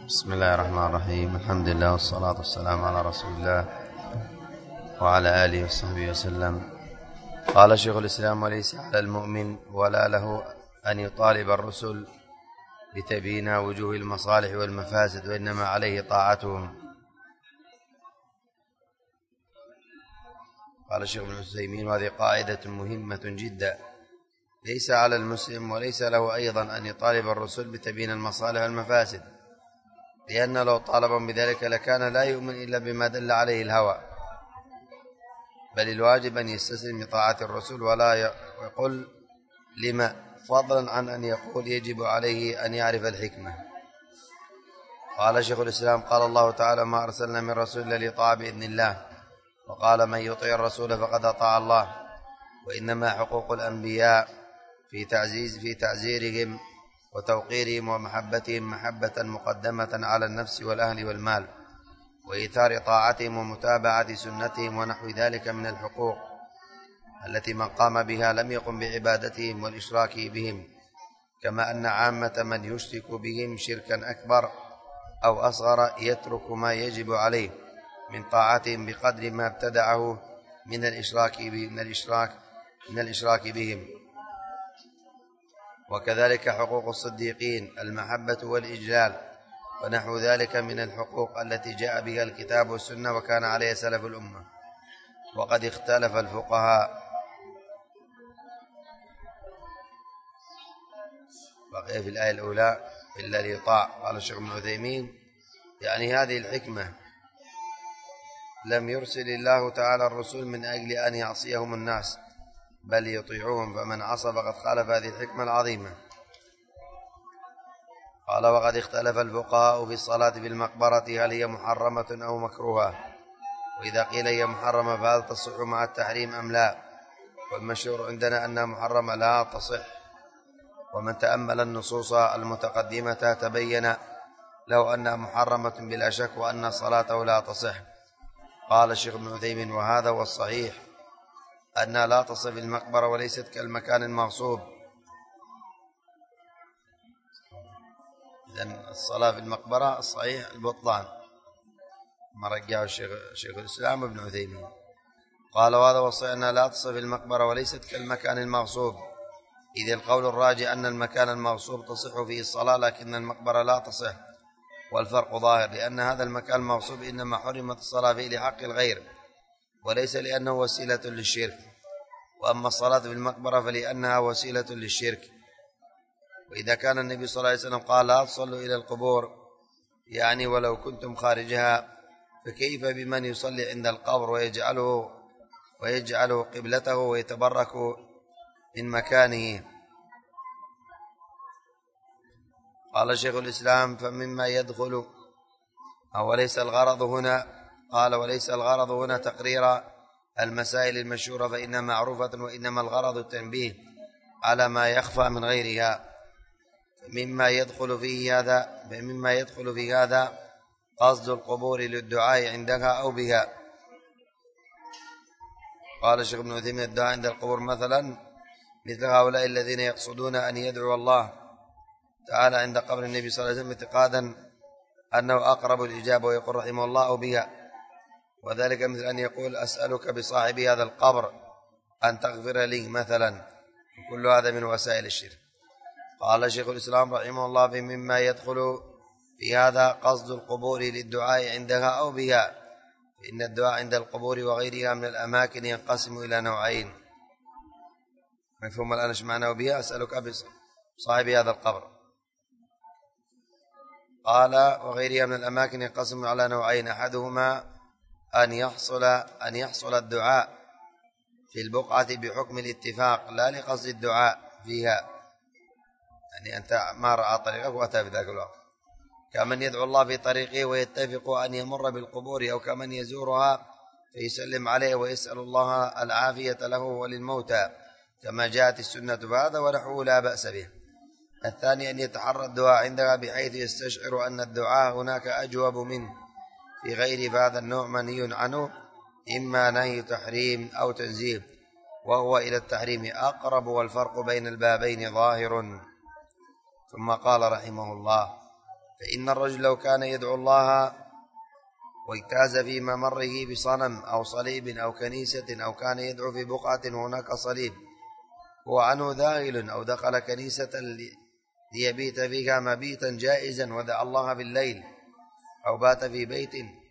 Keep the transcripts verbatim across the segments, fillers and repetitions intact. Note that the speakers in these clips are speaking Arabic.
بسم الله الرحمن الرحيم. الحمد لله والصلاة والسلام على رسول الله وعلى آله وصحبه وسلم. قال شيخ الإسلام: وليس على المؤمن ولا له أن يطالب الرسل بتبيين وجوه المصالح والمفاسد، وإنما عليه طاعتهم. قال الشيخ ابن عثيمين: وهذه قاعدة مهمة جدا، ليس على المسلم وليس له أيضا أن يطالب الرسل بتبيين المصالح والمفاسد، لأن لو طالبهم بذلك لكان لا يؤمن إلا بما دل عليه الهوى، بل الواجب أن يستسلم لطاعة الرسول ولا يقول لما، فضلا عن أن يقول يجب عليه أن يعرف الحكمة. قال شيخ الإسلام: قال الله تعالى: ما أرسلنا من رسول إلا ليطاع بإذن الله، وقال: من يطيع الرسول فقد أطاع الله. وإنما حقوق الأنبياء في تعزيز في تعزيرهم وتوقيرهم ومحبتهم محبة مقدمة على النفس والأهل والمال، وإيثار طاعتهم ومتابعة سنتهم ونحو ذلك من الحقوق التي من قام بها لم يقم بعبادتهم والإشراك بهم، كما أن عامة من يشرك بهم شركا أكبر أو أصغر يترك ما يجب عليه من طاعتهم بقدر ما ابتدعه من الإشراك من الإشراك من الإشراك بهم. وكذلك حقوق الصديقين المحبة والإجلال ونحو ذلك من الحقوق التي جاء بها الكتاب والسنة وكان عليها سلف الأمة. وقد اختلف الفقهاء بقي في الآية الأولى إلا ليطاع. قال الشيخ ابن عثيمين: يعني هذه الحكمة لم يرسل الله تعالى الرسول من أجل أن يعصيهم الناس، بل يطيعوهم، فمن عصى فقد خالف هذه الحكمة العظيمة. قال: وقد اختلف الفقهاء في الصلاة في المقبرة هل هي محرمة أو مكروهة، وإذا قيل هي محرمة فهل تصح مع التحريم أم لا؟ والمشهور عندنا أنها محرمة لا تصح، ومن تأمل النصوص المتقدمة تبين له أنها محرمة بلا شك، وأن صلاته لا تصح. قال الشيخ ابن عثيمين: وهذا هو الصحيح، أنها لا تصح في المقبرة وليست كالمكان المغصوب. إذن الصلاة في المقبرة الصحيح البطلان، ما رجعه الشيخ شيخ الإسلام ابن عثيمين. قال: وهذا هو الصحيح، أنها لا تصح في المقبرة وليست كالمكان المغصوب، إذ القول الراجع أن المكان المغصوب تصح فيه الصلاة لكن المقبرة لا تصح، والفرق ظاهر، لأن هذا المكان المغصوب إنما حرمت الصلاة فيه لحق الغير وليس لأنه وسيلة للشرك، وأما الصلاة في المقبرة فلأنها وسيلة للشرك. وإذا كان النبي صلى الله عليه وسلم قال: لا تصلوا إلى القبور، يعني ولو كنتم خارجها، فكيف بمن يصلي عند القبر ويجعله ويجعله قبلته ويتبرك من مكانه؟ قال شيخ الإسلام: فمما يدخل أو وليس الغرض هنا قال: وليس الغرض هنا تقرير المسائل المشهورة فإنها معروفة، وإنما الغرض التنبيه على ما يخفى من غيرها. مما يدخل فيه هذا مما يدخل في هذا قصد القبور للدعاء عندها أو بها. قال الشيخ ابن عثيمين: الدعاء عند القبور مثلا مثل هؤلاء الذين يقصدون أن يدعو الله تعالى عند قبر النبي صلى الله عليه وسلم اعتقادا أنه أقرب الإجابة، ويقول رحمه الله أو بها، وذلك مثل أن يقول: أسألك بصاحب هذا القبر أن تغفر لي مثلا. كل هذا من وسائل الشرك. قال شيخ الإسلام رحمه الله: في مما يدخل في هذا قصد القبور للدعاء عندها أو بها، فإن الدعاء عند القبور وغيرها من الأماكن ينقسم إلى نوعين. مفهوم الآن ايش معنى وبها؟ أسألك بصاحب هذا القبر. قال: وغيرها من الأماكن ينقسم على نوعين، أحدهما أن يحصل أن يحصل الدعاء في البقعة بحكم الاتفاق لا لقصد الدعاء فيها، يعني أنت ما رأى طريقك وأتى في ذاك الوقت، كمن يدعو الله في طريقه ويتفق أن يمر بالقبور، أو كمن يزورها فيسلم عليه ويسأل الله العافية له وللموتى كما جاءت السنة، فهذا ونحوه لا بأس به. الثاني أن يتحرى الدعاء عندها بحيث يستشعر أن الدعاء هناك أجوب منه في غير، فهذا النوع منهي عنه، إما نهي تحريم أو تنزيه، وهو إلى التحريم أقرب، والفرق بين البابين ظاهر. ثم قال رحمه الله: فإن الرجل لو كان يدعو الله واجتاز في ممره بصنم أو صليب أو كنيسة أو كان يدعو في بقعة هناك صليب هو عنه ذاهل أو دخل كنيسة ليبيت فيها مبيتا جائزا ودعا الله بالليل أو بات في بيت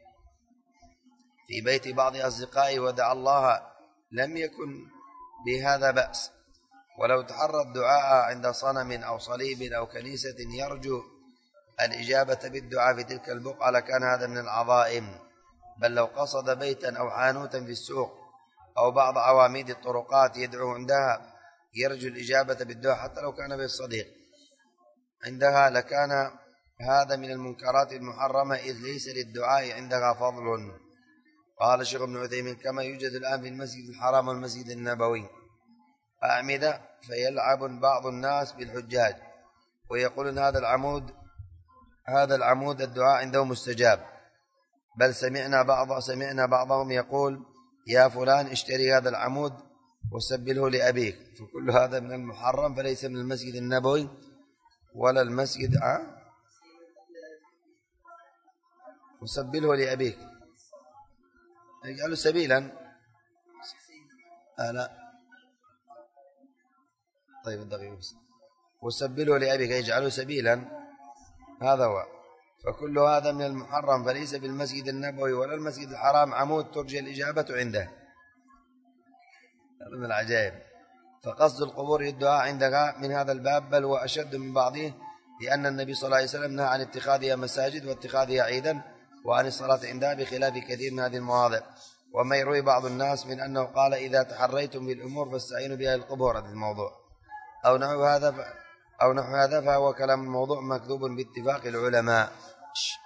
في بيت بعض أصدقائه ودعا الله لم يكن بهذا بأس. ولو تحرى الدعاء عند صنم أو صليب أو كنيسة يرجو الإجابة بالدعاء في تلك البقعة لكان هذا من العظائم. بل لو قصد بيتا أو حانوتا في السوق أو بعض عواميد الطرقات يدعو عندها يرجو الإجابة بالدعاء حتى لو كان بالصديق عندها لكان هذا من المنكرات المحرمة إذ ليس للدعاء عندها فضل. قال الشيخ ابن عثيمين كما يوجد الآن في المسجد الحرام والمسجد النبوي أعمدة فيلعب بعض الناس بالحجاج ويقولون هذا العمود هذا العمود الدعاء عنده مستجاب. بل سمعنا بعض سمعنا بعضهم يقول يا فلان اشتري هذا العمود وسبله لأبيك، فكل هذا من المحرم فليس من المسجد النبوي ولا المسجد أه؟ وسبله لأبيك يجعله سبيلا آه لا طيب الدقيقة وسبله لأبيك يجعله سبيلا هذا هو. فكل هذا من المحرم فليس بالمسجد النبوي ولا المسجد الحرام عمود ترجى الإجابة عنده. هذا من العجائب. فقصد القبور الدعاء عندها من هذا الباب بل وأشد من بعضه لأن النبي صلى الله عليه وسلم نهى عن اتخاذها مساجد واتخاذها عيدا وعن الصلاة عندها بخلاف كثير من هذه المواضع. وما يروي بعض الناس من أنه قال إذا تحريتم بالأمور فاستعينوا بها القبور هذا الموضوع أو نحو هذا ف... أو نحو هذا فهو كلام الموضوع مكذوب باتفاق العلماء.